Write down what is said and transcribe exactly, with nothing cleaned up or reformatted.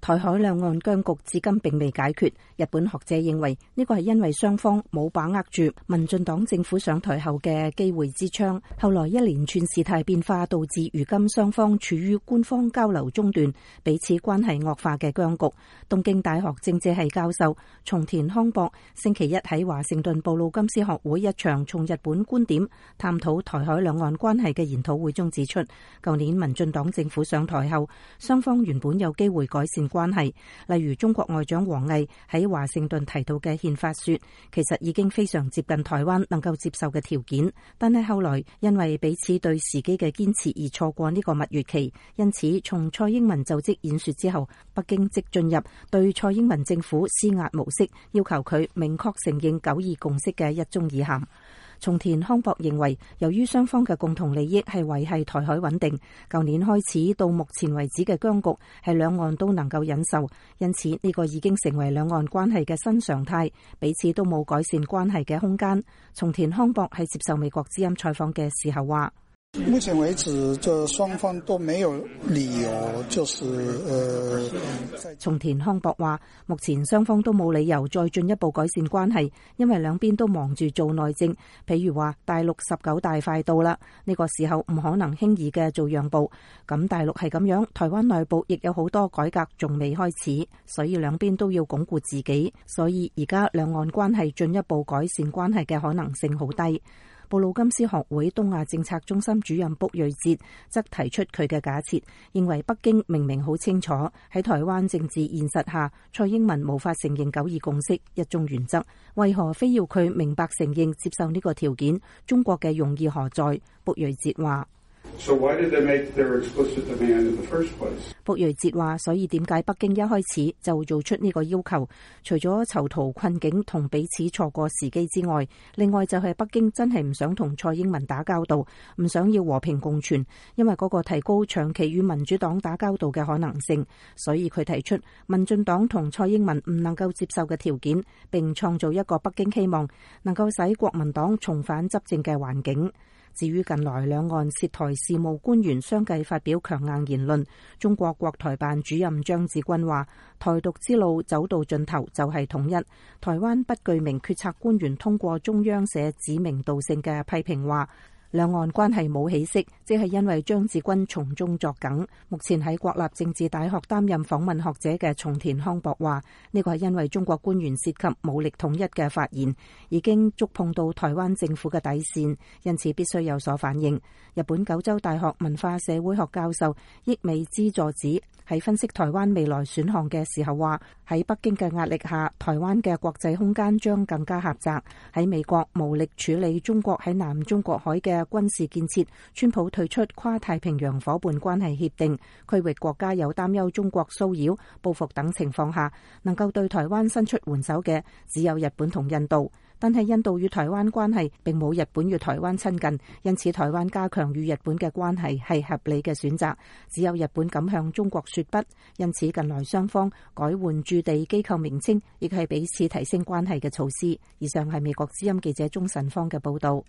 台海兩岸僵局至今並未解決。日本學者認為呢個係因為雙方冇把握住民進黨政府上台後嘅機會之窗，後來一連串事態變化導致如今雙方處於官方交流中斷、彼此關係惡化嘅僵局。東京大學政治系教授松田康博星期一喺華盛頓布魯金斯學會一場從日本觀點探討台海兩岸關係嘅研討會中指出，舊年民進黨政府上台後，雙方原本有機會改善關係，例如中國外長王毅喺華盛頓提到嘅憲法說，其實已經非常接近台灣能夠接受嘅條件，但係後來因為彼此對時機嘅堅持而錯過呢個蜜月期，因此從蔡英文就職演說之後，北京即進入對蔡英文政府施壓模式，要求佢明確承認九二共識嘅一中意涵。松田康博認為，由於雙方嘅共同利益係維繫台海穩定，舊年開始到目前為止嘅僵局係兩岸都能夠忍受，因此呢個已經成為兩岸關係嘅新常態，彼此都冇改善關係嘅空間。松田康博喺接受美國之音採訪嘅時候話， 目前為止，這雙方都沒有理由，就是呃。 松田康博話，目前雙方都冇理由再進一步改善關係，因為兩邊都忙住做內政。譬如話，大陸十九大快到啦，呢個時候唔可能輕易嘅做讓步。咁大陸係咁樣，台灣內部亦有好多改革仲未開始，所以兩邊都要鞏固自己。所以而家兩岸關係進一步改善關係嘅可能性好低。布魯金斯學會東亞政策中心主任卜瑞哲則提出佢嘅假設，認為北京明明好清楚喺台灣政治現實下，蔡英文無法承認九二共識一中原則，為何非要佢明白承認接受呢個條件？中國嘅用意何在？卜瑞哲話。 So why did they make their explicit demand in the first place? 卜瑞哲話，所以點解北京一開始就做出呢個要求？除咗囚徒困境同彼此錯過時機之外，另外就係北京真係唔想同蔡英文打交道，唔想要和平共存，因為嗰個提高長期與民主黨打交道嘅可能性，所以佢提出民進黨同蔡英文唔能夠接受嘅條件，並創造一個北京希望能夠使國民黨重返執政嘅環境。至於近來兩岸涉台事務官員相繼發表強硬言論，中國國台辦主任張志軍話，台獨之路走到盡頭就係統一。台灣不具名決策官員通過中央社指名道姓嘅批評話，兩岸關係冇起色，即係因為張志軍從中作梗。目前喺國立政治大學擔任訪問學者嘅松田康博話，呢個係因為中國官員涉及武力統一嘅發言，已經觸碰到台灣政府嘅底線，因此必須有所反應。日本九州大學文化社會學教授益美之助子喺分析台灣未來選項嘅時候話，喺北京嘅壓力下，台灣嘅國際空間將更加狹窄。喺美國無力處理中國喺南中國海嘅軍事建設，川普退出跨太平洋夥伴關係協定，區域國家有擔憂中國騷擾、報復等情況下，能夠對台灣伸出援手嘅只有日本同印度。但係印度與台灣關係並冇日本與台灣親近，因此台灣加強與日本嘅關係係合理嘅選擇。只有日本敢向中國說不，因此近來雙方改換駐地機構名稱，亦係彼此提升關係嘅措施。以上係美國之音記者鍾晨芳嘅報道。